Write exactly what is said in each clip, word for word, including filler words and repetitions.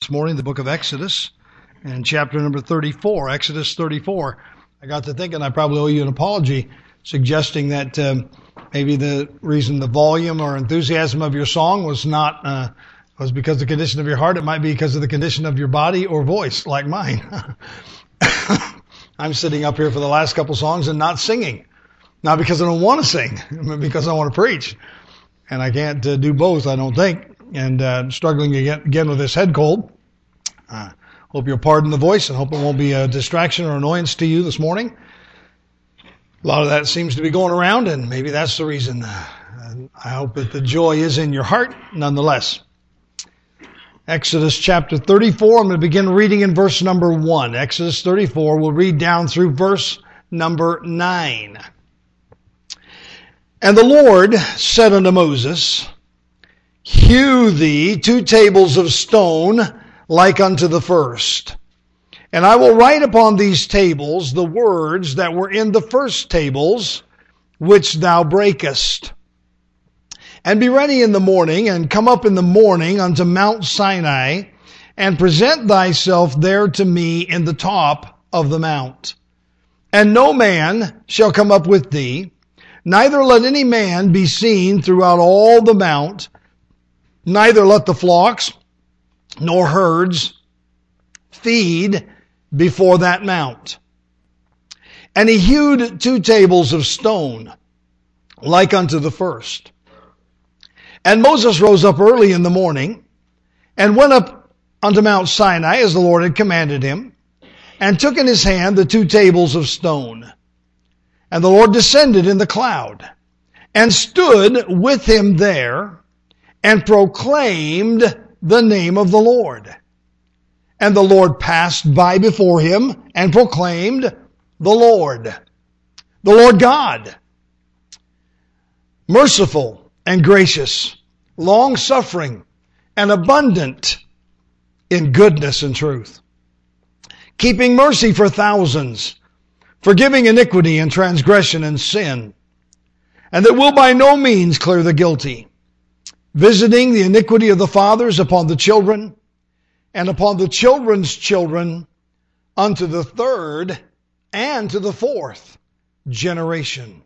this morning, the book of Exodus, and chapter number thirty-four, Exodus thirty-four. I got to thinking I probably owe you an apology, suggesting that um, maybe the reason the volume or enthusiasm of your song was not uh, was because of the condition of your heart. It might be because of the condition of your body or voice, like mine. I'm sitting up here for the last couple songs and not singing, not because I don't want to sing, but because I want to preach, and I can't uh, do both, I don't think. And uh, struggling again, again with this head cold. Uh, hope you'll pardon the voice and hope it won't be a distraction or annoyance to you this morning. A lot of that seems to be going around, and maybe that's the reason. Uh, I hope that the joy is in your heart nonetheless. Exodus chapter thirty-four, I'm going to begin reading in verse number one. Exodus thirty-four, we'll read down through verse number nine. And the Lord said unto Moses, Hew thee two tables of stone like unto the first. And I will write upon these tables the words that were in the first tables, which thou breakest. And be ready in the morning, and come up in the morning unto Mount Sinai, and present thyself there to me in the top of the mount. And no man shall come up with thee, neither let any man be seen throughout all the mount, neither let the flocks nor herds feed before that mount. And he hewed two tables of stone, like unto the first. And Moses rose up early in the morning, and went up unto Mount Sinai, as the Lord had commanded him, and took in his hand the two tables of stone. And the Lord descended in the cloud, and stood with him there, and proclaimed the name of the Lord. And the Lord passed by before him and proclaimed, the Lord, the Lord God, merciful and gracious, long-suffering and abundant in goodness and truth, keeping mercy for thousands, forgiving iniquity and transgression and sin, and that will by no means clear the guilty, visiting the iniquity of the fathers upon the children, and upon the children's children, unto the third and to the fourth generation.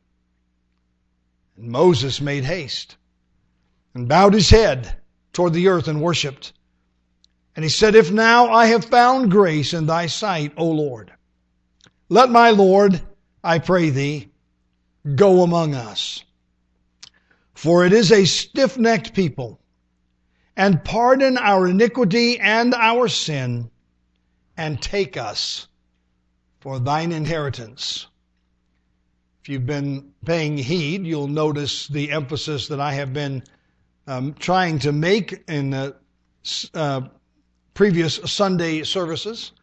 And Moses made haste, and bowed his head toward the earth, and worshipped. And he said, If now I have found grace in thy sight, O Lord, let my Lord, I pray thee, go among us. For it is a stiff-necked people, and pardon our iniquity and our sin, and take us for thine inheritance. If you've been paying heed, you'll notice the emphasis that I have been um, trying to make in the uh, previous Sunday services.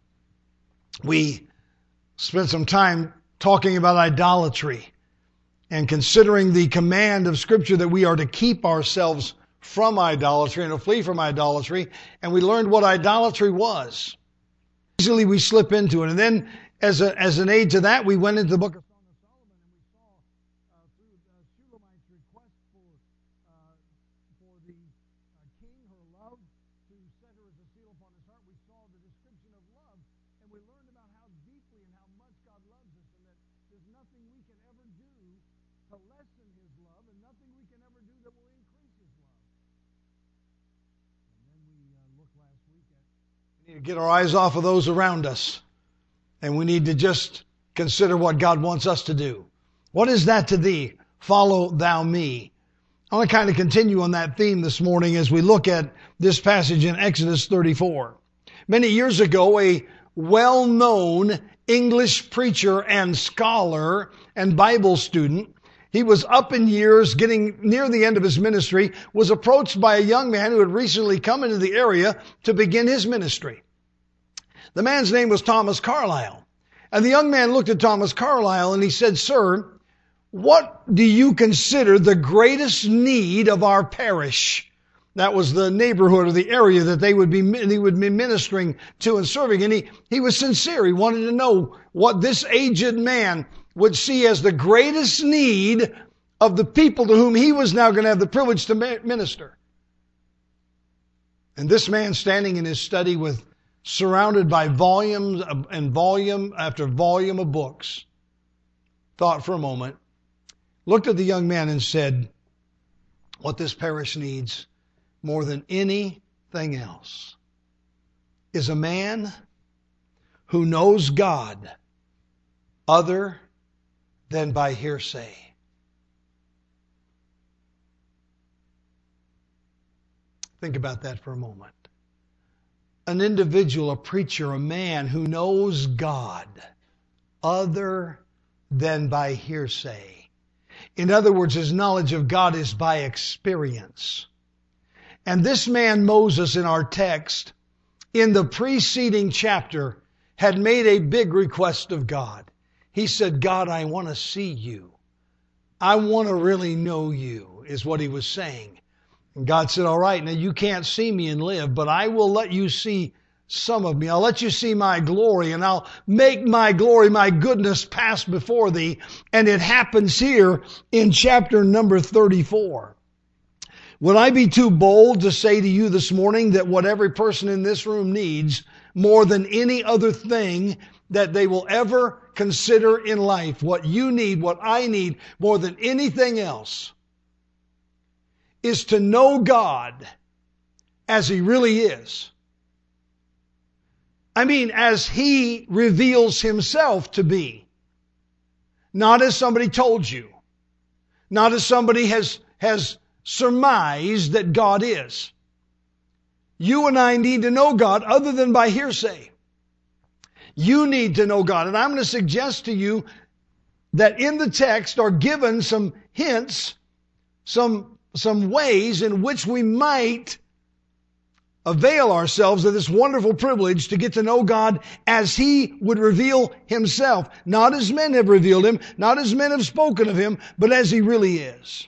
We spent some time talking about idolatry, and considering the command of Scripture that we are to keep ourselves from idolatry and to flee from idolatry, and we learned what idolatry was. Easily we slip into it. And then as a, as an aid to that, we went into the book of Song of Solomon, and we saw uh, through uh, Shulamite's request for, uh, for the uh, king her love to set her as a seal upon his heart. We saw the description of love, and we learned about how deeply and how much God loves us, and that there's nothing we can ever do to lessen his love, and nothing we can ever do that will increase his love. And then we uh, looked last week at we need to get our eyes off of those around us, and we need to just consider what God wants us to do. What is that to thee? Follow thou me. I want to kind of continue on that theme this morning as we look at this passage in Exodus thirty-four. Many years ago, a well-known English preacher and scholar and Bible student, he was up in years, getting near the end of his ministry, was approached by a young man who had recently come into the area to begin his ministry. The man's name was Thomas Carlyle. And the young man looked at Thomas Carlyle and he said, Sir, what do you consider the greatest need of our parish? That was the neighborhood or the area that they would be, he would be ministering to and serving. And he, he was sincere. He wanted to know what this aged man would see as the greatest need of the people to whom he was now going to have the privilege to minister. And this man standing in his study with surrounded by volumes and volume after volume of books, thought for a moment, looked at the young man and said, what this parish needs more than anything else is a man who knows God other than by hearsay. Think about that for a moment. An individual, a preacher, a man who knows God other than by hearsay. In other words, his knowledge of God is by experience. And this man, Moses, in our text, in the preceding chapter, had made a big request of God. He said, God, I want to see you. I want to really know you, is what he was saying. And God said, all right, now you can't see me and live, but I will let you see some of me. I'll let you see my glory, and I'll make my glory, my goodness pass before thee. And it happens here in chapter number thirty-four. Would I be too bold to say to you this morning that what every person in this room needs more than any other thing that they will ever consider in life, what you need, what I need more than anything else, is to know God as He really is. I mean, as He reveals Himself to be. Not as somebody told you. Not as somebody has, has surmised that God is. You and I need to know God other than by hearsay. You need to know God. And I'm going to suggest to you that in the text are given some hints, some, some ways in which we might avail ourselves of this wonderful privilege to get to know God as He would reveal Himself. Not as men have revealed Him, not as men have spoken of Him, but as He really is.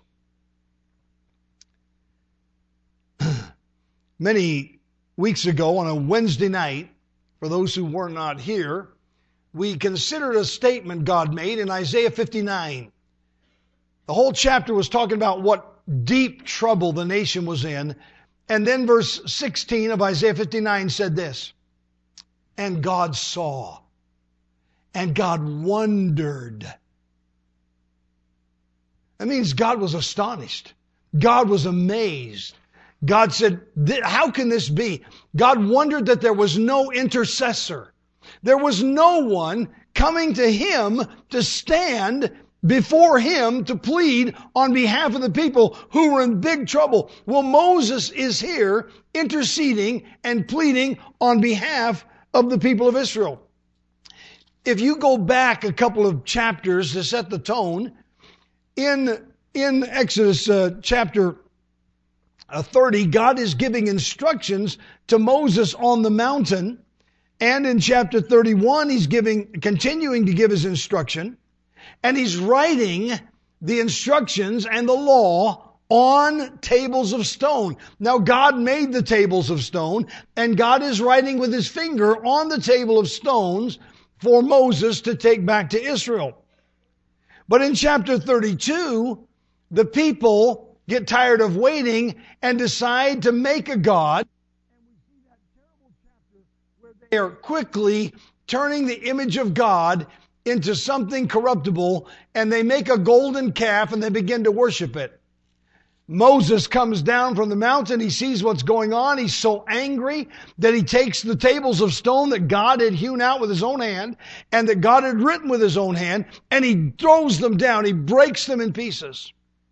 Many weeks ago on a Wednesday night, for those who were not here, we considered a statement God made in Isaiah fifty-nine. The whole chapter was talking about what deep trouble the nation was in. And then verse sixteen of Isaiah fifty-nine said this, and God saw, and God wondered. That means God was astonished. God was amazed. God said, how can this be? God wondered that there was no intercessor. There was no one coming to Him to stand before Him to plead on behalf of the people who were in big trouble. Well, Moses is here interceding and pleading on behalf of the people of Israel. If you go back a couple of chapters to set the tone, in, in Exodus uh, chapter thirty, God is giving instructions to Moses on the mountain. And in chapter thirty-one, He's giving, continuing to give His instruction. And He's writing the instructions and the law on tables of stone. Now God made the tables of stone, and God is writing with His finger on the table of stones for Moses to take back to Israel. But in chapter thirty-two, the people get tired of waiting and decide to make a god. And we see that terrible chapter where they are quickly turning the image of God into something corruptible, and they make a golden calf and they begin to worship it. Moses comes down from the mountain. He sees what's going on. He's so angry that he takes the tables of stone that God had hewn out with His own hand and that God had written with His own hand, and he throws them down. He breaks them in pieces.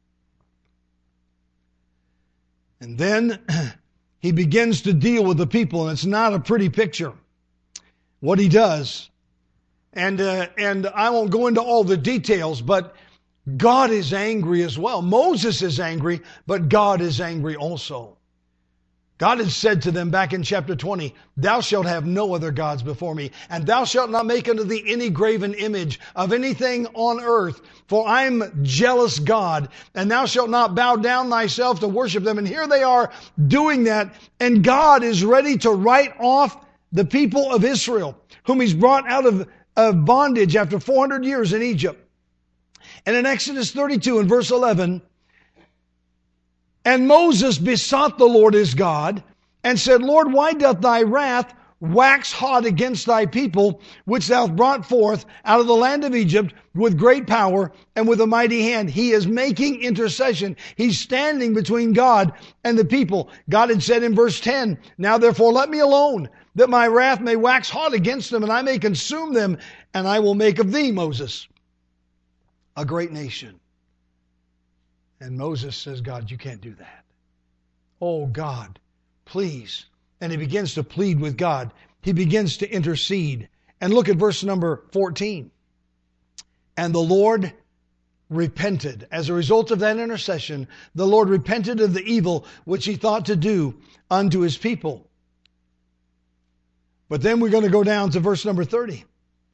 And then he begins to deal with the people, and it's not a pretty picture what he does. And uh, and I won't go into all the details, but God is angry as well. Moses is angry, but God is angry also. God had said to them back in chapter twenty, thou shalt have no other gods before me, and thou shalt not make unto thee any graven image of anything on earth, for I am jealous God, and thou shalt not bow down thyself to worship them. And here they are doing that, and God is ready to write off the people of Israel, whom He's brought out of, of bondage after four hundred years in Egypt. And in Exodus thirty-two and verse eleven, and Moses besought the Lord his God, and said, Lord, why doth thy wrath wax hot against thy people, which thou hast brought forth out of the land of Egypt with great power and with a mighty hand? He is making intercession. He's standing between God and the people. God had said in verse ten, now therefore let me alone, that my wrath may wax hot against them, and I may consume them, and I will make of thee, Moses, a great nation. And Moses says, God, you can't do that. Oh, God, please. And he begins to plead with God. He begins to intercede. And look at verse number fourteen. And the Lord repented. As a result of that intercession, the Lord repented of the evil which he thought to do unto his people. But then we're going to go down to verse number thirty.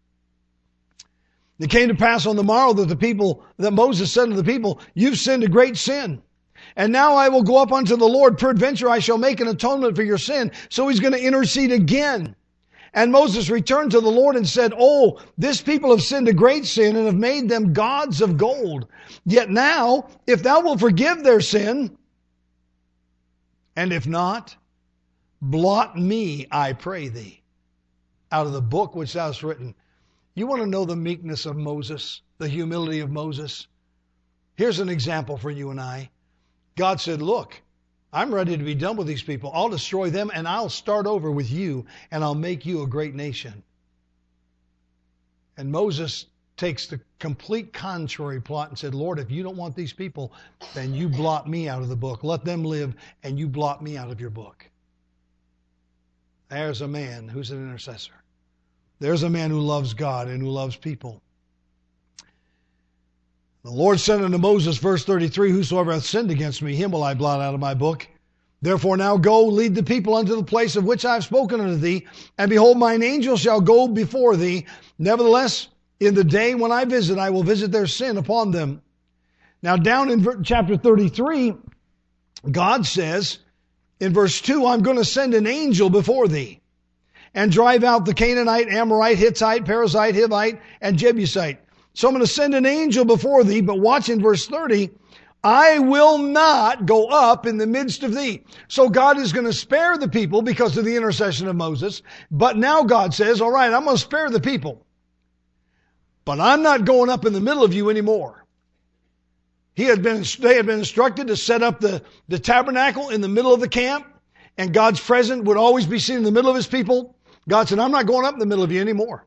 It came to pass on the morrow that the people, that Moses said to the people, you've sinned a great sin. And now I will go up unto the Lord. Peradventure I shall make an atonement for your sin. So he's going to intercede again. And Moses returned to the Lord and said, oh, this people have sinned a great sin and have made them gods of gold. Yet now, if thou wilt forgive their sin, and if not, blot me, I pray thee, out of the book which thou hast written. You want to know the meekness of Moses, the humility of Moses? Here's an example for you and I. God said, look, I'm ready to be done with these people. I'll destroy them and I'll start over with you and I'll make you a great nation. And Moses takes the complete contrary plot and said, Lord, if you don't want these people, then you blot me out of the book. Let them live and you blot me out of your book. There's a man who's an intercessor. There's a man who loves God and who loves people. The Lord said unto Moses, verse thirty-three, whosoever hath sinned against me, him will I blot out of my book. Therefore now go, lead the people unto the place of which I have spoken unto thee, and behold, mine angel shall go before thee. Nevertheless, in the day when I visit, I will visit their sin upon them. Now down in chapter thirty-three, God says in verse two, I'm going to send an angel before thee and drive out the Canaanite, Amorite, Hittite, Perizzite, Hivite, and Jebusite. So I'm going to send an angel before thee, but watch in verse thirty, I will not go up in the midst of thee. So God is going to spare the people because of the intercession of Moses. But now God says, all right, I'm going to spare the people, but I'm not going up in the middle of you anymore. He had been, they had been instructed to set up the, the tabernacle in the middle of the camp, and God's presence would always be seen in the middle of his people. God said, I'm not going up in the middle of you anymore.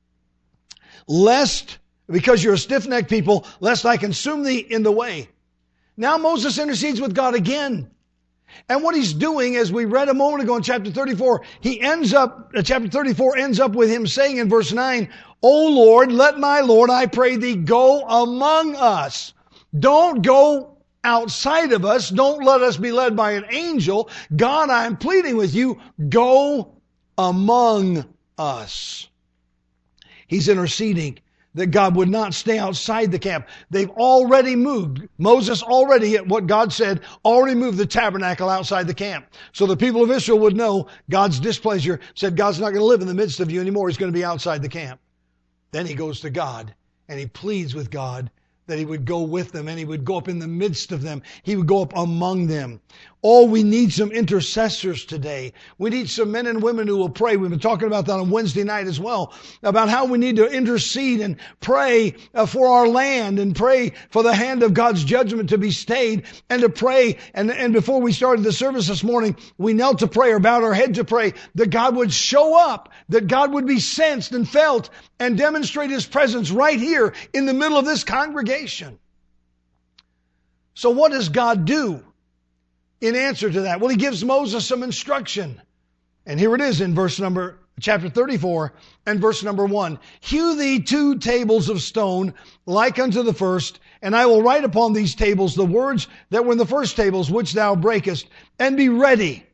Lest, because you're a stiff-necked people, lest I consume thee in the way. Now Moses intercedes with God again. And what he's doing, as we read a moment ago in chapter thirty-four, he ends up, uh, chapter thirty-four ends up with him saying in verse nine, O Lord, let my Lord, I pray thee, go among us. Don't go outside of us. Don't let us be led by an angel. God, I'm pleading with you, go among us. He's interceding that God would not stay outside the camp. They've already moved. Moses already, at what God said, already moved the tabernacle outside the camp. So the people of Israel would know God's displeasure, said God's not going to live in the midst of you anymore. He's going to be outside the camp. Then he goes to God and he pleads with God that he would go with them and he would go up in the midst of them. He would go up among them. Oh, we need some intercessors today. We need some men and women who will pray. We've been talking about that on Wednesday night as well, about how we need to intercede and pray uh, for our land and pray for the hand of God's judgment to be stayed and to pray. And, and before we started the service this morning, we knelt to pray or bowed our head to pray that God would show up, that God would be sensed and felt and demonstrate his presence right here in the middle of this congregation. So what does God do in answer to that? Well, he gives Moses some instruction. And here it is in verse number, chapter thirty-four and verse number one. Hew thee two tables of stone like unto the first, and I will write upon these tables the words that were in the first tables which thou breakest, and be ready.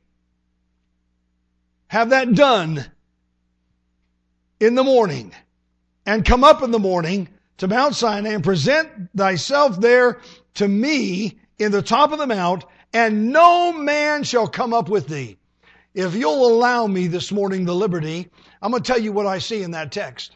Have that done in the morning, and come up in the morning to Mount Sinai and present thyself there to me in the top of the mount, and no man shall come up with thee. If you'll allow me this morning the liberty, I'm going to tell you what I see in that text.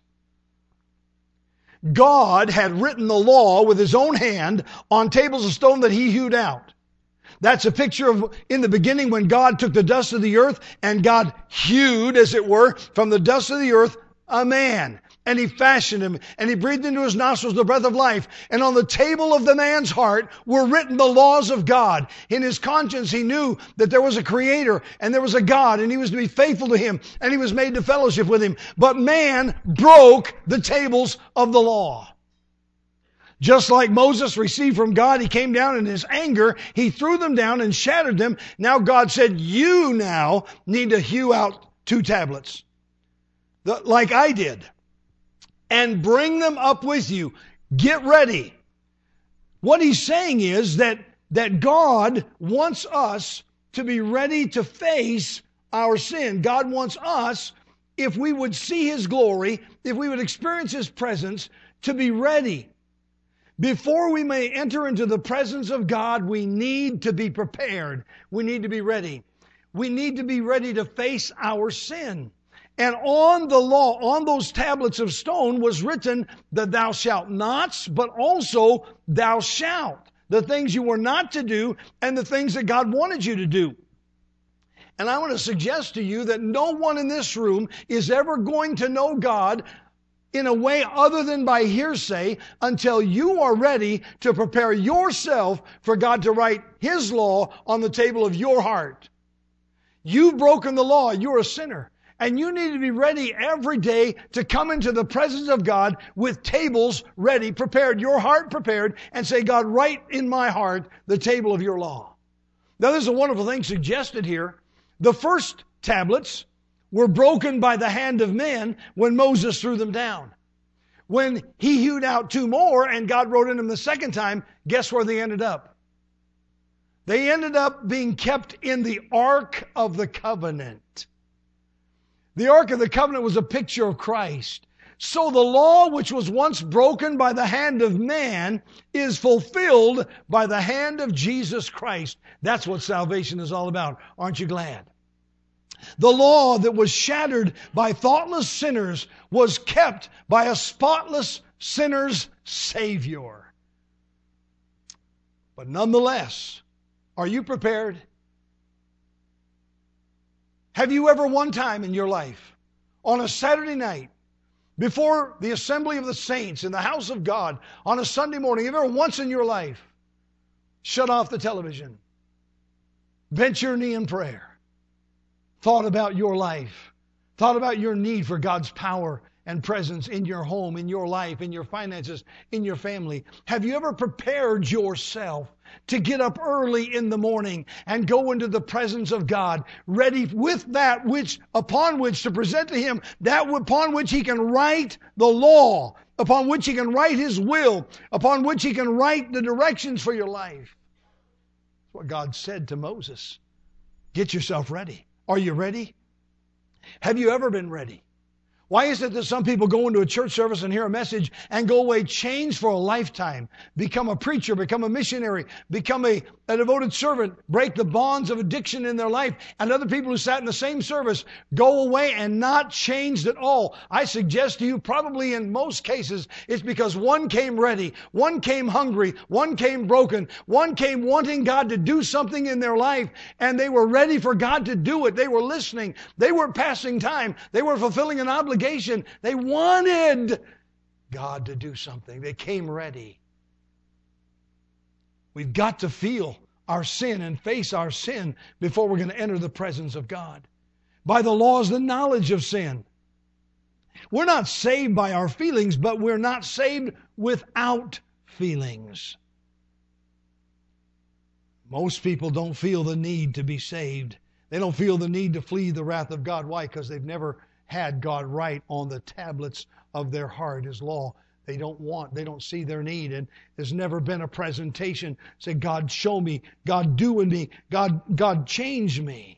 God had written the law with his own hand on tables of stone that he hewed out. That's a picture of in the beginning when God took the dust of the earth and God hewed, as it were, from the dust of the earth a man. And He fashioned him, and He breathed into his nostrils the breath of life. And on the table of the man's heart were written the laws of God. In his conscience he knew that there was a Creator and there was a God, and he was to be faithful to Him, and he was made to fellowship with Him. But man broke the tables of the law. Just like Moses received from God, he came down in his anger, he threw them down and shattered them. Now God said, you now need to hew out two tablets, like I did, and bring them up with you. Get ready. What He's saying is that, that God wants us to be ready to face our sin. God wants us, if we would see His glory, if we would experience His presence, to be ready. Before we may enter into the presence of God, we need to be prepared. We need to be ready. We need to be ready to face our sin. And on the law, on those tablets of stone was written the thou shalt nots, but also thou shalt. The things you were not to do and the things that God wanted you to do. And I want to suggest to you that no one in this room is ever going to know God in a way other than by hearsay until you are ready to prepare yourself for God to write His law on the table of your heart. You've broken the law. You're a sinner. And you need to be ready every day to come into the presence of God with tables ready, prepared, your heart prepared, and say, God, write in my heart the table of your law. Now, there's a wonderful thing suggested here. The first tablets were broken by the hand of men when Moses threw them down. When he hewed out two more and God wrote in them the second time, guess where they ended up? They ended up being kept in the Ark of the Covenant. The Ark of the Covenant was a picture of Christ. So the law which was once broken by the hand of man is fulfilled by the hand of Jesus Christ. That's what salvation is all about. Aren't you glad? The law that was shattered by thoughtless sinners was kept by a spotless sinner's Savior. But nonetheless, are you prepared? Have you ever one time in your life, on a Saturday night, before the assembly of the saints in the house of God, on a Sunday morning, have you ever once in your life shut off the television, bent your knee in prayer, thought about your life, thought about your need for God's power and presence in your home, in your life, in your finances, in your family? Have you ever prepared yourself to get up early in the morning and go into the presence of God, ready with that which upon which to present to Him that upon which He can write the law, upon which He can write His will, upon which He can write the directions for your life? That's what God said to Moses. Get yourself ready. Are you ready? Have you ever been ready? Why is it that some people go into a church service and hear a message and go away changed for a lifetime, become a preacher, become a missionary, become a, a devoted servant, break the bonds of addiction in their life, and other people who sat in the same service go away and not changed at all? I suggest to you, probably in most cases, it's because one came ready, one came hungry, one came broken, one came wanting God to do something in their life, and they were ready for God to do it. They were listening. They weren't passing time. They were fulfilling an obligation. They wanted God to do something. They came ready. We've got to feel our sin and face our sin before we're going to enter the presence of God. By the law is the knowledge of sin. We're not saved by our feelings, but we're not saved without feelings. Most people don't feel the need to be saved. They don't feel the need to flee the wrath of God. Why? Because they've never had God write on the tablets of their heart His law. They don't want, they don't see their need. And there's never been a presentation, say, God, show me, God, do in me, God, God, change me.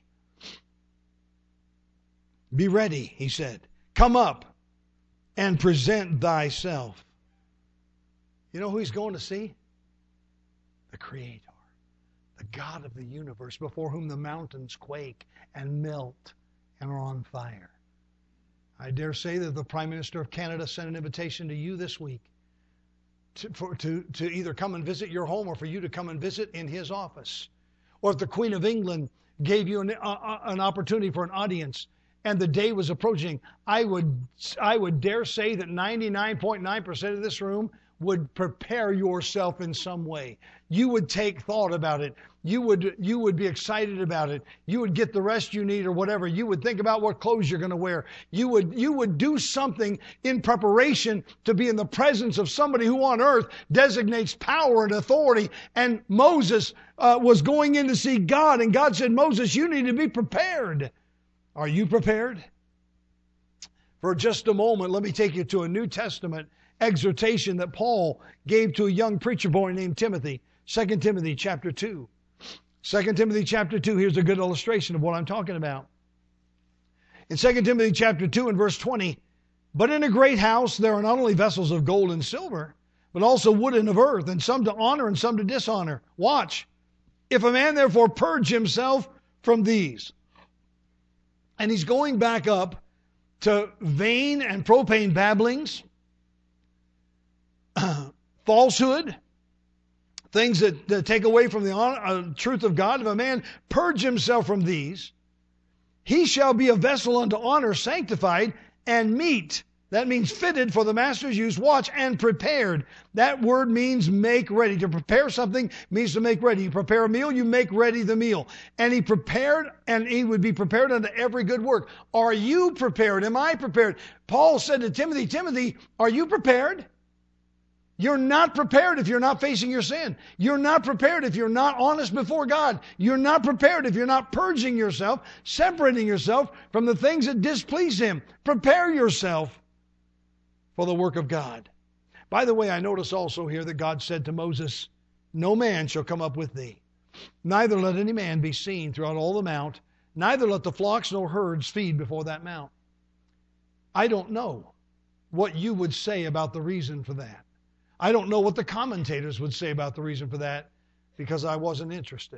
Be ready, He said. Come up and present thyself. You know who He's going to see? The Creator, the God of the universe, before whom the mountains quake and melt and are on fire. I dare say that the Prime Minister of Canada sent an invitation to you this week to, for, to, to either come and visit your home or for you to come and visit in his office. or if the Queen of England gave you an, uh, an opportunity for an audience and the day was approaching, I would, I would dare say that ninety-nine point nine percent of this room would prepare yourself in some way. You would take thought about it. You would, you would be excited about it. You would get the rest you need or whatever. You would think about what clothes you're going to wear. You would, you would do something in preparation to be in the presence of somebody who on earth designates power and authority. And Moses uh, was going in to see God, and God said, Moses, you need to be prepared. Are you prepared? For just a moment, let me take you to a New Testament exhortation that Paul gave to a young preacher boy named Timothy. Second Timothy chapter two. Second Timothy chapter two, here's a good illustration of what I'm talking about. In Second Timothy chapter two and verse twenty, but in a great house there are not only vessels of gold and silver, but also wood and of earth, and some to honor and some to dishonor. Watch. If a man therefore purge himself from these. And he's going back up to vain and profane babblings, falsehood, things that, that take away from the honor, uh, truth of God. If a man purge himself from these, he shall be a vessel unto honor, sanctified and meet. That means fitted for the master's use. Watch, and prepared. That word means make ready. To prepare something means to make ready. You prepare a meal, you make ready the meal. And he prepared, and he would be prepared unto every good work. Are you prepared? Am I prepared? Paul said to Timothy, Timothy, are you prepared? You're not prepared if you're not facing your sin. You're not prepared if you're not honest before God. You're not prepared if you're not purging yourself, separating yourself from the things that displease Him. Prepare yourself for the work of God. By the way, I notice also here that God said to Moses, no man shall come up with thee. Neither let any man be seen throughout all the mount. Neither let the flocks nor herds feed before that mount. I don't know what you would say about the reason for that. I don't know what the commentators would say about the reason for that, because I wasn't interested.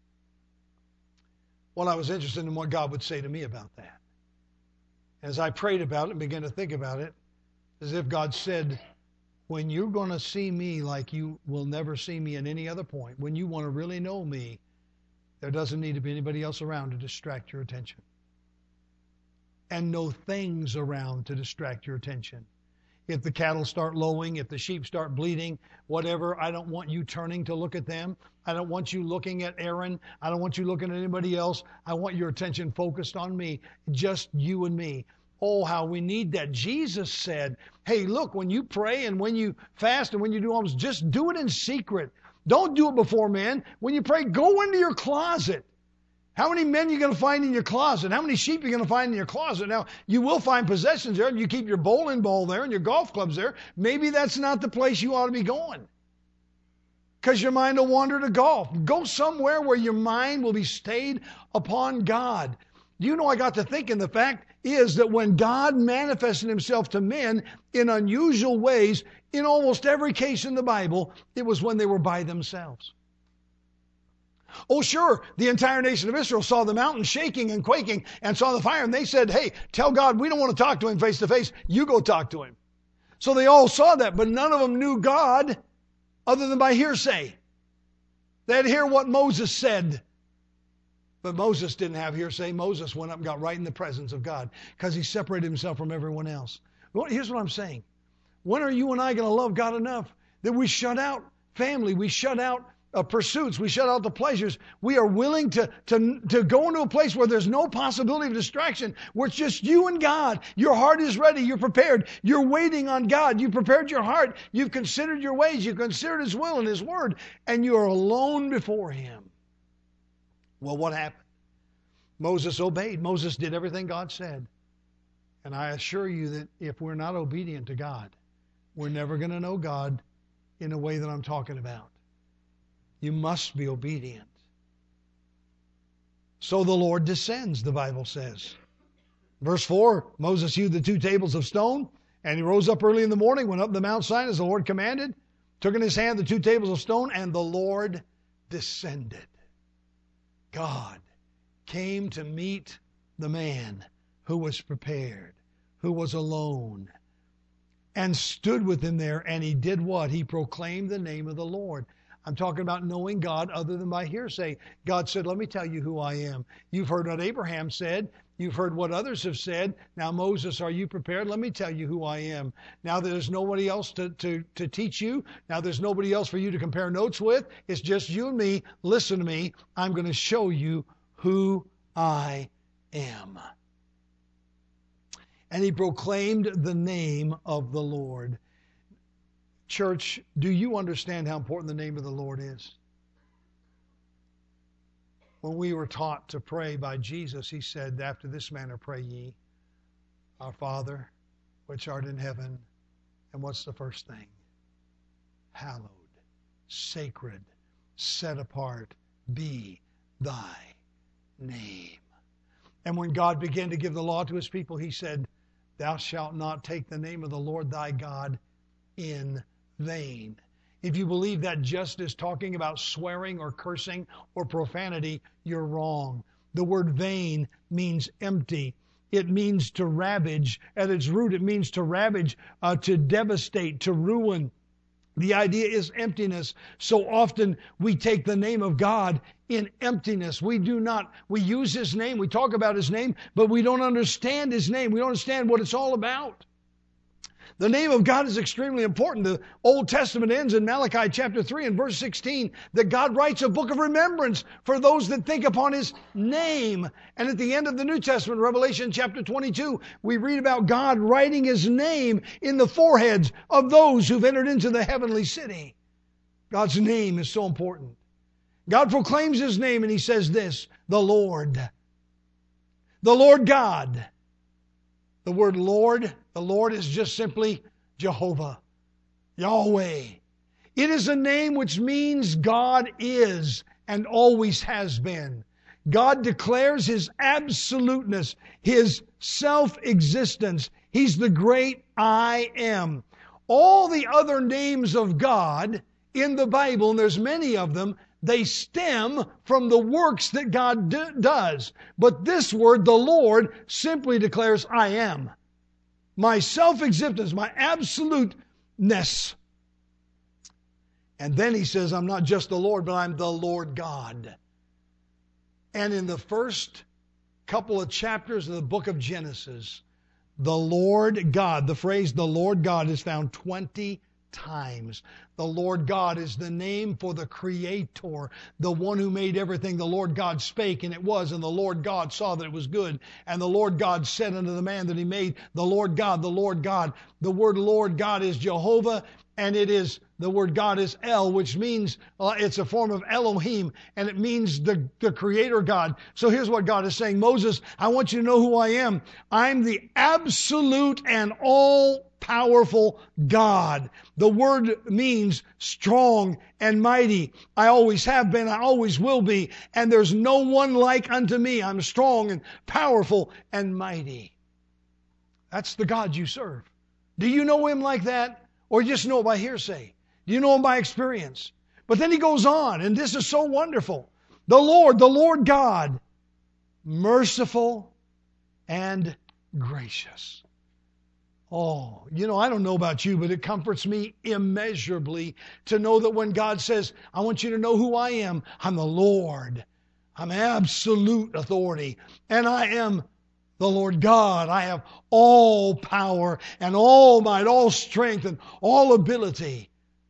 Well, I was interested in what God would say to me about that. As I prayed about it and began to think about it, as if God said, when you're going to see me like you will never see me at any other point, when you want to really know me, there doesn't need to be anybody else around to distract your attention. And no things around to distract your attention. If the cattle start lowing, if the sheep start bleeding, whatever, I don't want you turning to look at them. I don't want you looking at Aaron. I don't want you looking at anybody else. I want your attention focused on me, just you and me. Oh, how we need that. Jesus said, hey, look, when you pray and when you fast and when you do alms, just do it in secret. Don't do it before men. When you pray, go into your closet. How many men are you going to find in your closet? How many sheep are you going to find in your closet? Now, you will find possessions there. You keep your bowling ball there and your golf clubs there. Maybe that's not the place you ought to be going, because your mind will wander to golf. Go somewhere where your mind will be stayed upon God. You know, I got to thinking, the fact is that when God manifested Himself to men in unusual ways, in almost every case in the Bible, it was when they were by themselves. Oh, sure, the entire nation of Israel saw the mountain shaking and quaking and saw the fire, and they said, hey, tell God we don't want to talk to Him face to face. You go talk to Him. So they all saw that, but none of them knew God other than by hearsay. They had to hear what Moses said. But Moses didn't have hearsay. Moses went up and got right in the presence of God because he separated himself from everyone else. Well, here's what I'm saying. When are you and I going to love God enough that we shut out family, we shut out Uh, pursuits, we shut out the pleasures? We are willing to, to, to go into a place where there's no possibility of distraction, where it's just you and God. Your heart is ready. You're prepared. You're waiting on God. You've prepared your heart. You've considered your ways. You've considered His will and His word, and you are alone before Him. Well, what happened? Moses obeyed. Moses did everything God said. And I assure you that if we're not obedient to God, we're never going to know God in a way that I'm talking about. You must be obedient. So the Lord descends, the Bible says. Verse four, Moses hewed the two tables of stone, and he rose up early in the morning, went up the Mount Sinai as the Lord commanded, took in his hand the two tables of stone, and the Lord descended. God came to meet the man who was prepared, who was alone, and stood with him there, and he did what? He proclaimed the name of the Lord. I'm talking about knowing God other than by hearsay. God said, let me tell you who I am. You've heard what Abraham said. You've heard what others have said. Now, Moses, are you prepared? Let me tell you who I am. Now there's nobody else to, to, to teach you. Now there's nobody else for you to compare notes with. It's just you and me. Listen to me. I'm going to show you who I am. And he proclaimed the name of the Lord. Church, do you understand how important the name of the Lord is? When we were taught to pray by Jesus, he said, after this manner pray ye, our Father, which art in heaven. And what's the first thing? Hallowed, sacred, set apart, be thy name. And when God began to give the law to his people, he said, thou shalt not take the name of the Lord thy God in vain. If you believe that just is talking about swearing or cursing or profanity, you're wrong. The word vain means empty. It means to ravage. At its root, it means to ravage, uh, to devastate, to ruin. The idea is emptiness. So often we take the name of God in emptiness. We do not, we use his name, we talk about his name, but we don't understand his name. We don't understand what it's all about. The name of God is extremely important. The Old Testament ends in Malachi chapter three and verse sixteen that God writes a book of remembrance for those that think upon his name. And at the end of the New Testament, Revelation chapter twenty-two, we read about God writing his name in the foreheads of those who've entered into the heavenly city. God's name is so important. God proclaims his name and he says this, the Lord. The Lord God. The word Lord, the Lord is just simply Jehovah, Yahweh. It is a name which means God is and always has been. God declares his absoluteness, his self-existence. He's the great I am. All the other names of God in the Bible, and there's many of them, they stem from the works that God do, does. But this word, the Lord, simply declares, I am. My self-existence, my absoluteness. And then he says, I'm not just the Lord, but I'm the Lord God. And in the first couple of chapters of the book of Genesis, the Lord God, the phrase the Lord God is found twenty times. The Lord God is the name for the Creator, the one who made everything. The Lord God spake, and it was, and the Lord God saw that it was good. And the Lord God said unto the man that he made, the Lord God, the Lord God. The word Lord God is Jehovah, and it is, the word God is El, which means, uh, it's a form of Elohim, and it means the, the Creator God. So here's what God is saying. Moses, I want you to know who I am. I'm the absolute and all powerful God. The word means strong and mighty. I always have been, I always will be, and there's no one like unto me. I'm strong and powerful and mighty. That's the God you serve. Do you know him like that? Or you just know it by hearsay? Do you know him by experience? But then he goes on, and this is so wonderful. The Lord, the Lord God, merciful and gracious. Oh, you know, I don't know about you, but it comforts me immeasurably to know that when God says, I want you to know who I am, I'm the Lord. I'm absolute authority. And I am the Lord God. I have all power and all might, all strength and all ability.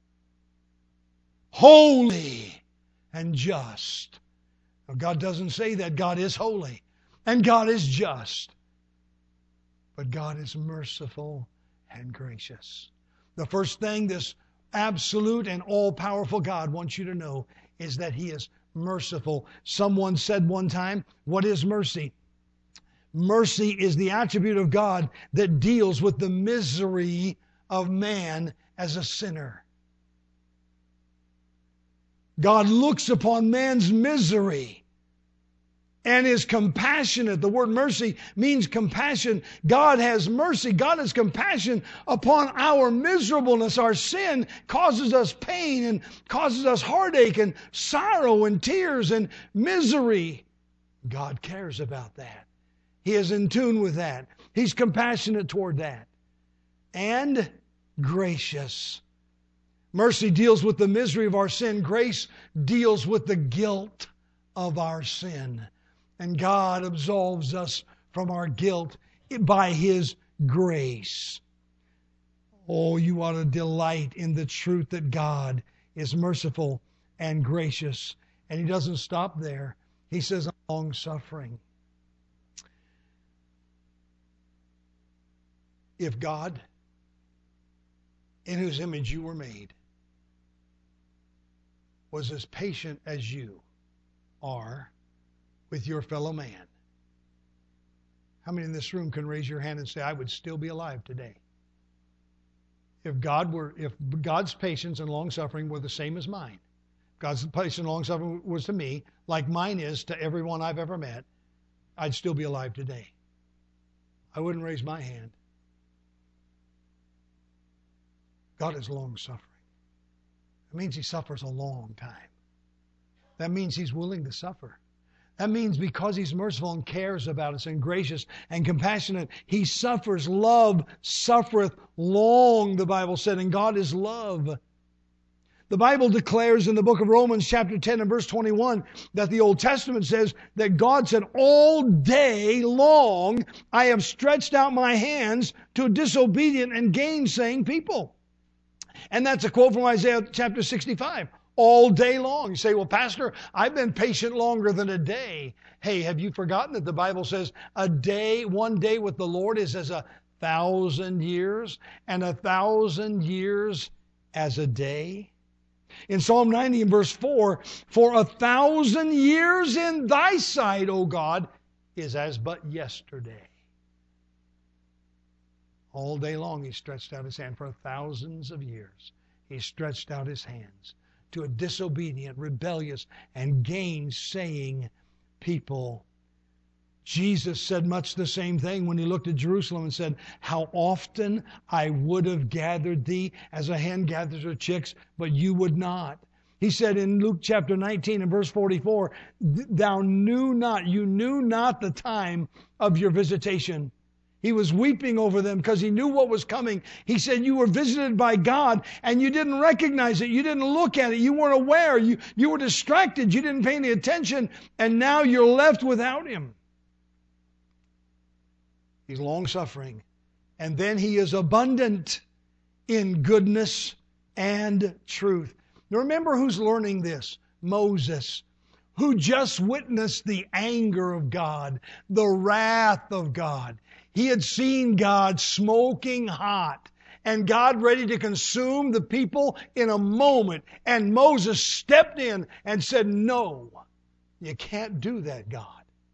Holy and just. Now, God doesn't say that. God is holy and God is just. But God is merciful and gracious. The first thing this absolute and all-powerful God wants you to know is that he is merciful. Someone said one time, what is mercy? Mercy is the attribute of God that deals with the misery of man as a sinner. God looks upon man's misery and is compassionate. The word mercy means compassion. God has mercy. God has compassion upon our miserableness. Our sin causes us pain and causes us heartache and sorrow and tears and misery. God cares about that. He is in tune with that. He's compassionate toward that. And gracious. Mercy deals with the misery of our sin. Grace deals with the guilt of our sin. And God absolves us from our guilt by His grace. Oh, you ought to delight in the truth that God is merciful and gracious. And He doesn't stop there. He says, long-suffering. If God, in whose image you were made, was as patient as you are with your fellow man, how many in this room can raise your hand and say, I would still be alive today? If God were, if God's patience and long-suffering were the same as mine, God's patience and long-suffering was to me like mine is to everyone I've ever met, I'd still be alive today. I wouldn't raise my hand. God is long-suffering. It means He suffers a long time. That means He's willing to suffer. That means because He's merciful and cares about us and gracious and compassionate, He suffers. Love suffereth long, the Bible said, and God is love. The Bible declares in the book of Romans chapter ten and verse twenty-one that the Old Testament says that God said, all day long I have stretched out my hands to a disobedient and gainsaying people. And that's a quote from Isaiah chapter sixty-five. All day long. You say, well, Pastor, I've been patient longer than a day. Hey, have you forgotten that the Bible says a day, one day with the Lord is as a thousand years, and a thousand years as a day? In Psalm ninety and verse four, for a thousand years in thy sight, O God, is as but yesterday. All day long He stretched out His hand. For thousands of years He stretched out His hands to a disobedient, rebellious, and gainsaying people. Jesus said much the same thing when He looked at Jerusalem and said, how often I would have gathered thee as a hen gathers her chicks, but you would not. He said in Luke chapter nineteen and verse forty-four, thou knew not, you knew not the time of your visitation. He was weeping over them because He knew what was coming. He said, you were visited by God and you didn't recognize it. You didn't look at it. You weren't aware. You, you were distracted. You didn't pay any attention. And now you're left without Him. He's long-suffering. And then He is abundant in goodness and truth. Now remember who's learning this? Moses, who just witnessed the anger of God, the wrath of God. He had seen God smoking hot and God ready to consume the people in a moment. And Moses stepped in and said, no, you can't do that, God.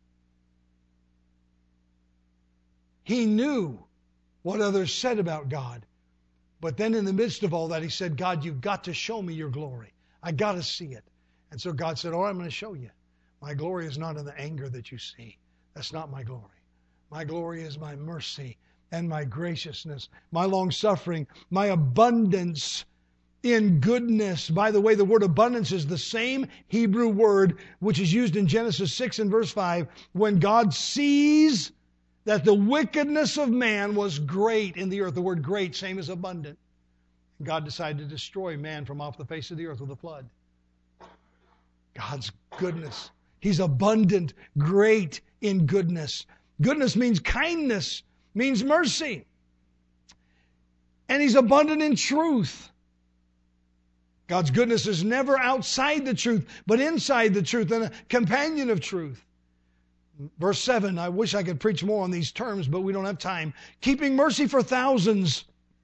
He knew what others said about God. But then in the midst of all that, he said, God, you've got to show me your glory. I got to see it. And so God said, all right, I'm going to show you. My glory is not in the anger that you see. That's not my glory. My glory is my mercy and my graciousness, my long-suffering, my abundance in goodness. By the way, the word abundance is the same Hebrew word which is used in Genesis six and verse five when God sees that the wickedness of man was great in the earth. The word great, same as abundant. God decided to destroy man from off the face of the earth with a flood. God's goodness. He's abundant, great in goodness. Goodness means kindness, means mercy. And He's abundant in truth. God's goodness is never outside the truth, but inside the truth and a companion of truth. Verse seven, I wish I could preach more on these terms, but we don't have time. Keeping mercy for thousands.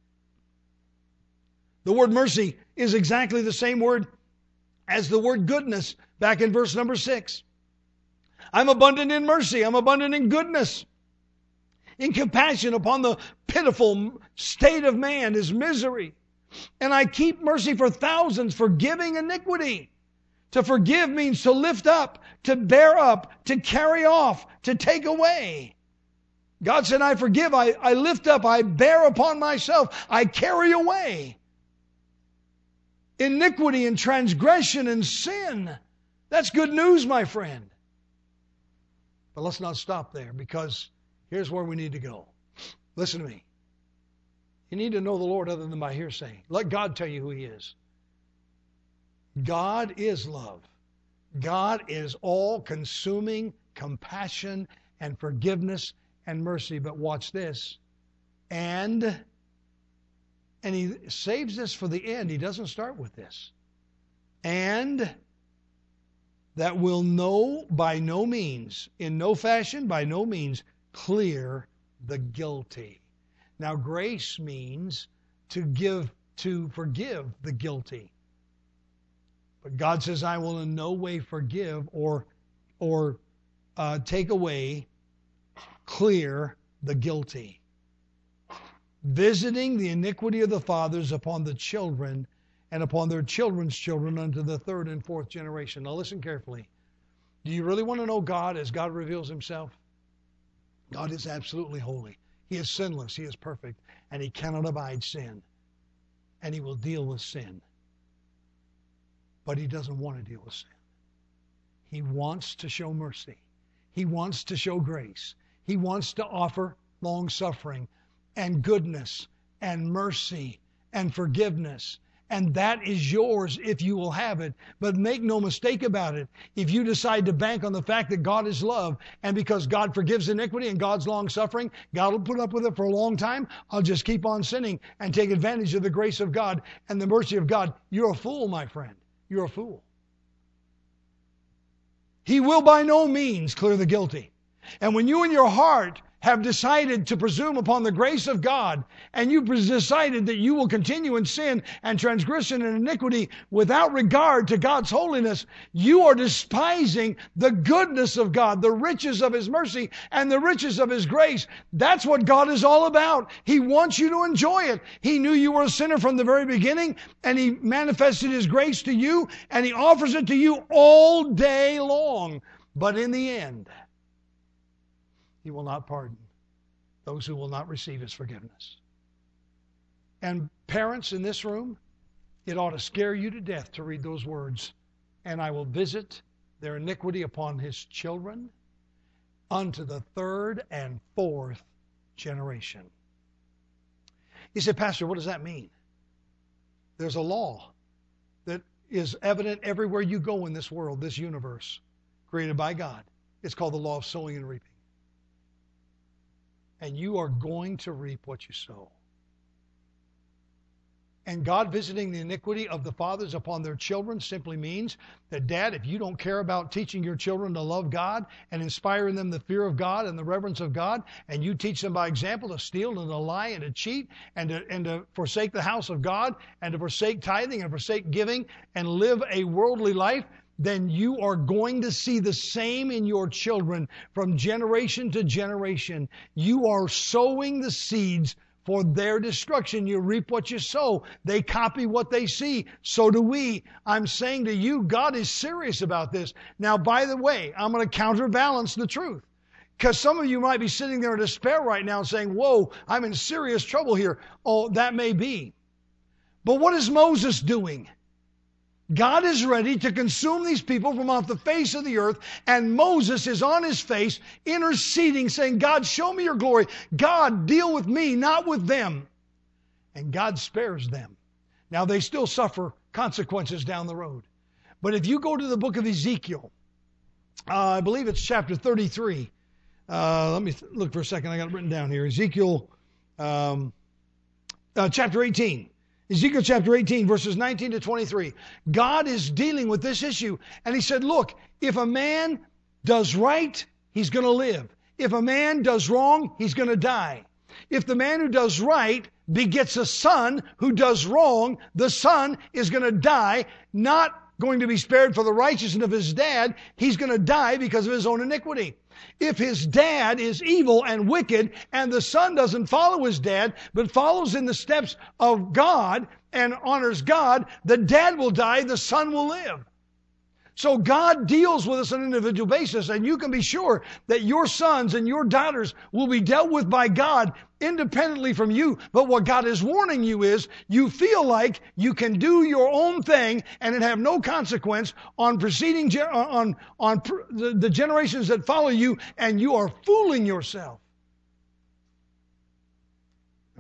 The word mercy is exactly the same word as the word goodness back in verse number six. I'm abundant in mercy. I'm abundant in goodness, in compassion upon the pitiful state of man, his misery. And I keep mercy for thousands, forgiving iniquity. To forgive means to lift up, to bear up, to carry off, to take away. God said, I forgive, I, I lift up, I bear upon myself, I carry away. Iniquity and transgression and sin. That's good news, my friend. But let's not stop there, because here's where we need to go. Listen to me. You need to know the Lord other than by hearsay. Let God tell you who He is. God is love. God is all-consuming compassion and forgiveness and mercy. But watch this. And, and he saves this for the end. He doesn't start with this. And that will no, by no means, in no fashion, by no means, clear the guilty. Now, grace means to give, to forgive the guilty. But God says, I will in no way forgive or, or uh, take away, clear the guilty. Visiting the iniquity of the fathers upon the children and upon their children's children unto the third and fourth generation. Now listen carefully. Do you really want to know God as God reveals himself? God is absolutely holy. He is sinless. He is perfect. And he cannot abide sin. And he will deal with sin. But he doesn't want to deal with sin. He wants to show mercy. He wants to show grace. He wants to offer long-suffering and goodness and mercy and forgiveness. And that is yours if you will have it. But make no mistake about it. If you decide to bank on the fact that God is love, and because God forgives iniquity and God's long-suffering, God will put up with it for a long time, I'll just keep on sinning and take advantage of the grace of God and the mercy of God. You're a fool, my friend. You're a fool. He will by no means clear the guilty. And when you in your heart have decided to presume upon the grace of God, and you've decided that you will continue in sin and transgression and iniquity without regard to God's holiness, you are despising the goodness of God, the riches of His mercy, and the riches of His grace. That's what God is all about. He wants you to enjoy it. He knew you were a sinner from the very beginning, and He manifested His grace to you, and He offers it to you all day long. But in the end, He will not pardon those who will not receive His forgiveness. And parents in this room, it ought to scare you to death to read those words. And I will visit their iniquity upon His children unto the third and fourth generation. You say, Pastor, what does that mean? There's a law that is evident everywhere you go in this world, this universe, created by God. It's called the law of sowing and reaping. And you are going to reap what you sow. And God visiting the iniquity of the fathers upon their children simply means that, Dad, if you don't care about teaching your children to love God and inspiring them the fear of God and the reverence of God, and you teach them by example to steal and to lie and to cheat and to, and to forsake the house of God and to forsake tithing and forsake giving and live a worldly life, then you are going to see the same in your children from generation to generation. You are sowing the seeds for their destruction. You reap what you sow. They copy what they see. So do we. I'm saying to you, God is serious about this. Now, by the way, I'm going to counterbalance the truth. Because some of you might be sitting there in despair right now saying, whoa, I'm in serious trouble here. Oh, that may be. But what is Moses doing? God is ready to consume these people from off the face of the earth, and Moses is on his face interceding, saying, God, show me your glory. God, deal with me, not with them. And God spares them. Now, they still suffer consequences down the road. But if you go to the book of Ezekiel, uh, I believe it's chapter thirty-three. Uh, let me th- look for a second. I got it written down here. Ezekiel um, uh, chapter eighteen. Ezekiel chapter eighteen, verses nineteen to twenty-three. God is dealing with this issue. And He said, look, if a man does right, he's going to live. If a man does wrong, he's going to die. If the man who does right begets a son who does wrong, the son is going to die, not going to be spared for the righteousness of his dad. He's going to die because of his own iniquity. If his dad is evil and wicked and the son doesn't follow his dad but follows in the steps of God and honors God, the dad will die, the son will live. So God deals with us on an individual basis, and you can be sure that your sons and your daughters will be dealt with by God independently from you. But what God is warning you is you feel like you can do your own thing and it have no consequence on preceding on on the, the generations that follow you, and you are fooling yourself.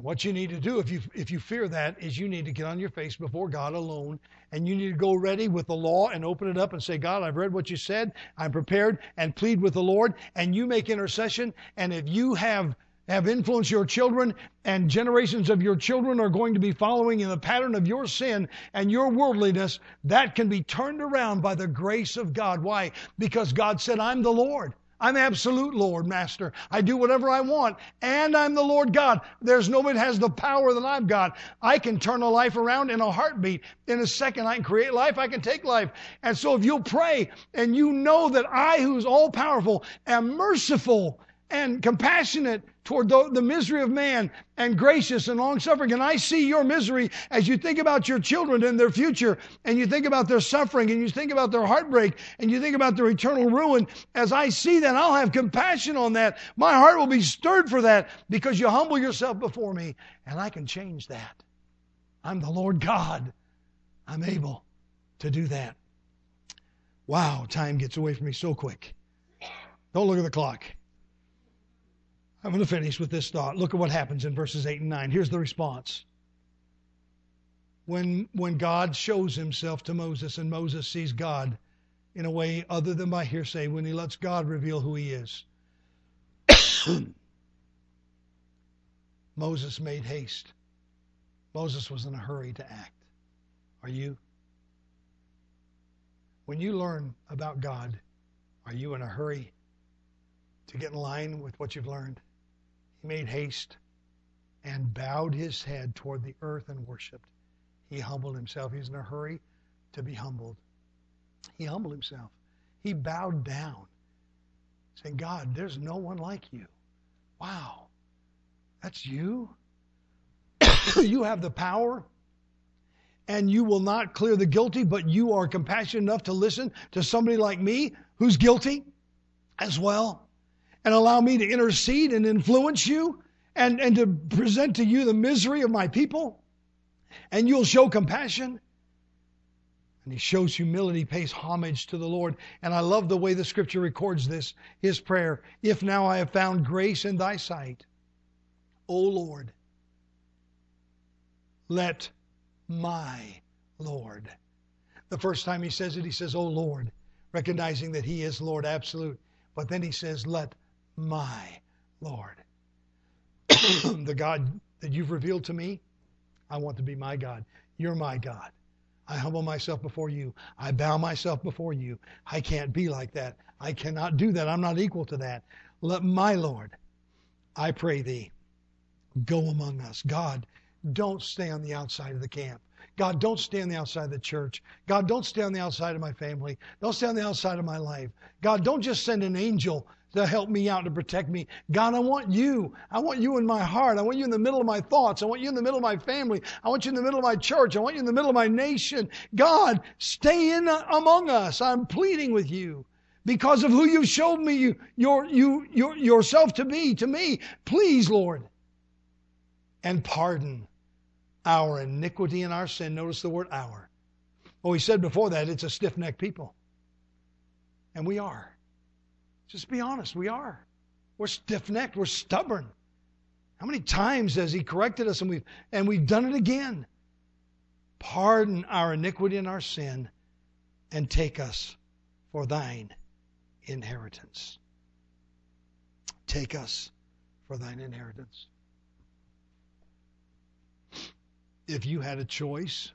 What you need to do if you if you fear that is you need to get on your face before God alone, and you need to go ready with the law and open it up and say, God, I've read what you said, I'm prepared, and plead with the Lord, and you make intercession. And if you have have influenced your children, and generations of your children are going to be following in the pattern of your sin and your worldliness, that can be turned around by the grace of God. Why? Because God said, I'm the Lord. I'm absolute Lord, Master. I do whatever I want, and I'm the Lord God. There's nobody that has the power that I've got. I can turn a life around in a heartbeat. In a second, I can create life. I can take life. And so if you'll pray, and you know that I, who's all-powerful, am merciful and compassionate toward the, the misery of man, and gracious and long-suffering. And I see your misery as you think about your children and their future, and you think about their suffering, and you think about their heartbreak, and you think about their eternal ruin. As I see that, I'll have compassion on that. My heart will be stirred for that, because you humble yourself before me, and I can change that. I'm the Lord God. I'm able to do that. Wow, time gets away from me so quick. Don't look at the clock. I'm going to finish with this thought. Look at what happens in verses eight and nine. Here's the response. When, when God shows himself to Moses, and Moses sees God in a way other than by hearsay, when he lets God reveal who he is, Moses made haste. Moses was in a hurry to act. Are you? When you learn about God, are you in a hurry to get in line with what you've learned? He made haste and bowed his head toward the earth and worshiped. He humbled himself. He's in a hurry to be humbled. He humbled himself. He bowed down, saying, God, there's no one like you. Wow, that's you? You have the power, and you will not clear the guilty, but you are compassionate enough to listen to somebody like me who's guilty as well, and allow me to intercede and influence you, and, and to present to you the misery of my people, and you'll show compassion. And he shows humility, pays homage to the Lord. And I love the way the Scripture records this, his prayer. If now I have found grace in thy sight, O Lord, let my Lord. The first time he says it, he says, O Lord, recognizing that he is Lord absolute. But then he says, let my Lord. The God that you've revealed to me, I want to be my God. You're my God. I humble myself before you. I bow myself before you. I can't be like that. I cannot do that. I'm not equal to that. Let my Lord, I pray thee, go among us. God, don't stay on the outside of the camp. God, don't stay on the outside of the church. God, don't stay on the outside of my family. Don't stay on the outside of my life. God, don't just send an angel to help me out, to protect me. God, I want you. I want you in my heart. I want you in the middle of my thoughts. I want you in the middle of my family. I want you in the middle of my church. I want you in the middle of my nation. God, stay in among us. I'm pleading with you because of who you showed me you, your, you, your, yourself to be, to me. Please, Lord, and pardon our iniquity and our sin. Notice the word our. Oh, he said before that it's a stiff-necked people. And we are. Just be honest, we are. We're stiff-necked, we're stubborn. How many times has he corrected us and we've, and we've done it again? Pardon our iniquity and our sin, and take us for thine inheritance. Take us for thine inheritance. If you had a choice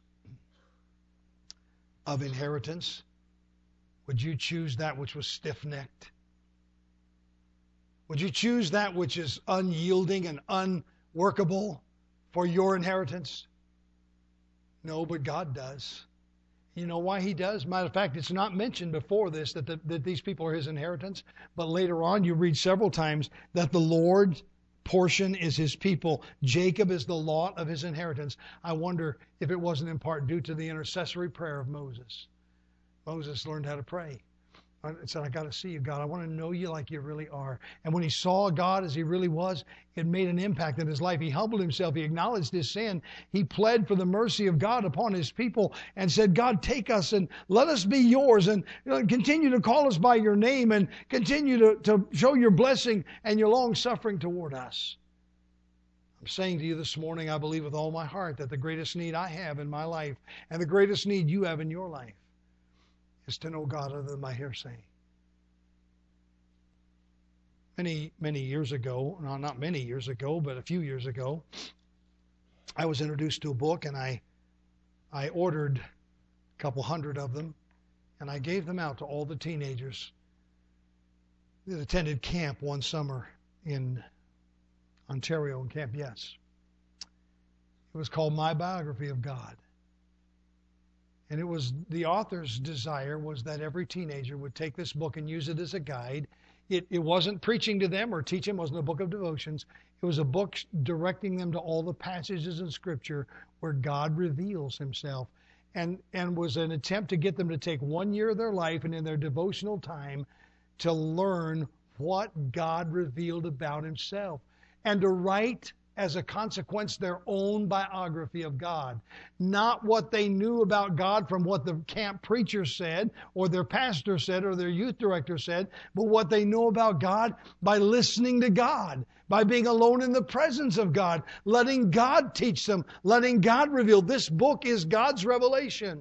of inheritance, would you choose that which was stiff-necked? Would you choose that which is unyielding and unworkable for your inheritance? No, but God does. You know why he does? Matter of fact, it's not mentioned before this that, the, that these people are his inheritance, but later on you read several times that the Lord's portion is his people. Jacob is the lot of his inheritance. I wonder if it wasn't in part due to the intercessory prayer of Moses. Moses learned how to pray. I said, I got to see you, God. I want to know you like you really are. And when he saw God as he really was, it made an impact in his life. He humbled himself. He acknowledged his sin. He pled for the mercy of God upon his people and said, God, take us and let us be yours, and you know, continue to call us by your name, and continue to, to show your blessing and your long suffering toward us. I'm saying to you this morning, I believe with all my heart that the greatest need I have in my life and the greatest need you have in your life is to know God other than my hearsay. Many, many years ago, no, not many years ago, but a few years ago, I was introduced to a book, and I, I ordered a couple hundred of them, and I gave them out to all the teenagers that attended camp one summer in Ontario, in Camp Yes. It was called My Biography of God. And it was the author's desire was that every teenager would take this book and use it as a guide. It, it wasn't preaching to them or teaching. It wasn't a book of devotions. It was a book directing them to all the passages in Scripture where God reveals Himself, and, and was an attempt to get them to take one year of their life and in their devotional time to learn what God revealed about Himself and to write as a consequence their own biography of God. Not what they knew about God from what the camp preacher said or their pastor said or their youth director said, but what they know about God by listening to God, by being alone in the presence of God, letting God teach them, letting God reveal. This book is God's revelation.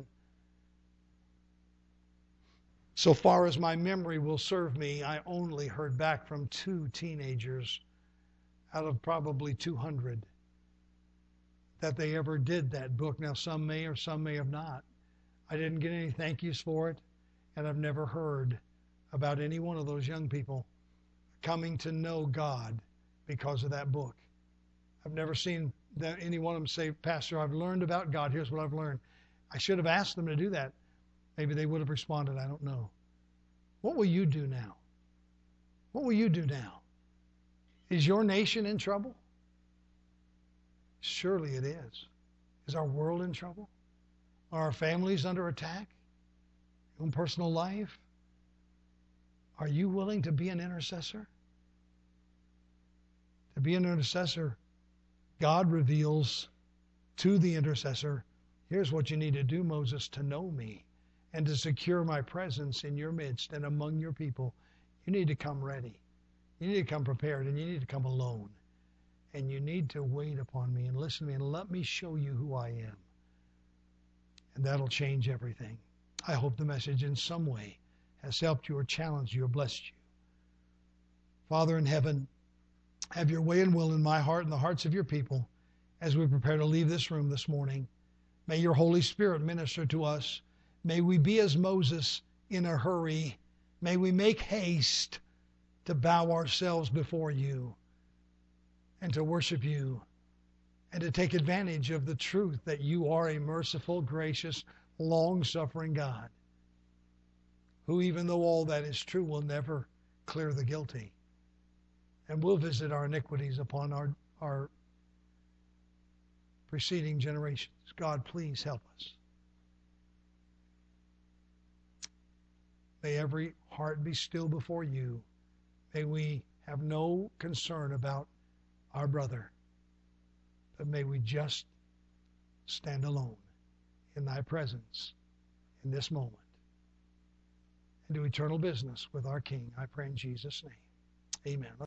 So far as my memory will serve me, I only heard back from two teenagers out of probably two hundred that they ever did that book. Now, some may or some may have not. I didn't get any thank yous for it, and I've never heard about any one of those young people coming to know God because of that book. I've never seen that any one of them say, Pastor, I've learned about God. Here's what I've learned. I should have asked them to do that. Maybe they would have responded. I don't know. What will you do now? What will you do now? Is your nation in trouble? Surely it is. Is our world in trouble? Are our families under attack? Your own personal life? Are you willing to be an intercessor? To be an intercessor, God reveals to the intercessor, here's what you need to do, Moses, to know me and to secure my presence in your midst and among your people. You need to come ready. You need to come prepared, and you need to come alone. And you need to wait upon me and listen to me and let me show you who I am. And that'll change everything. I hope the message in some way has helped you or challenged you or blessed you. Father in heaven, have your way and will in my heart and the hearts of your people as we prepare to leave this room this morning. May your Holy Spirit minister to us. May we be as Moses in a hurry. May we make haste to bow ourselves before you and to worship you and to take advantage of the truth that you are a merciful, gracious, long-suffering God who, even though all that is true, will never clear the guilty and will visit our iniquities upon our, our preceding generations. God, please help us. May every heart be still before you. May we have no concern about our brother, but may we just stand alone in thy presence in this moment and do eternal business with our King. I pray in Jesus' name. Amen.